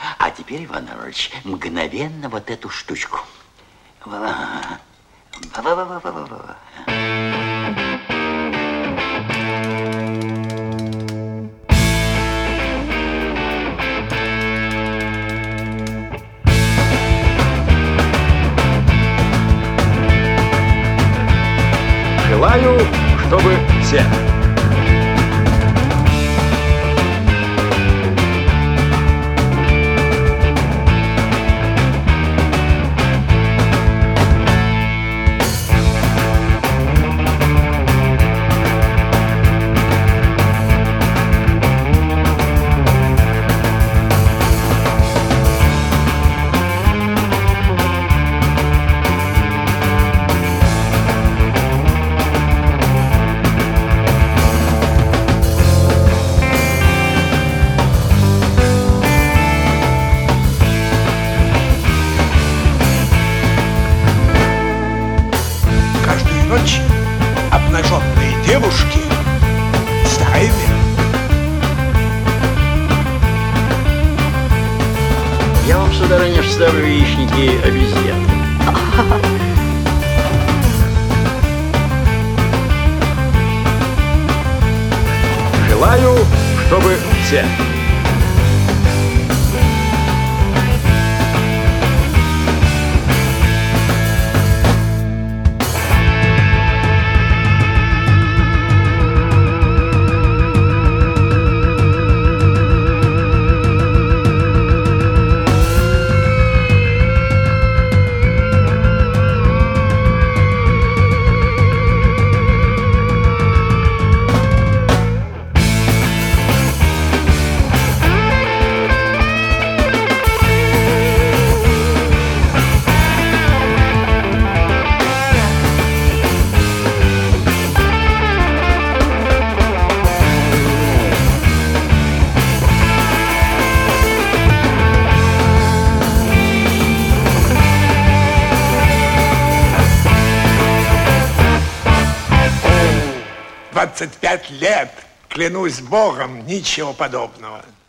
А теперь, Иван Иванович, мгновенно вот эту штучку. Желаю, чтобы все. Ночь обнаженные девушки стаями. Я вам, сударыня, вставлю яичники обезьян. Желаю, чтобы все. «25 лет, клянусь Богом, ничего подобного».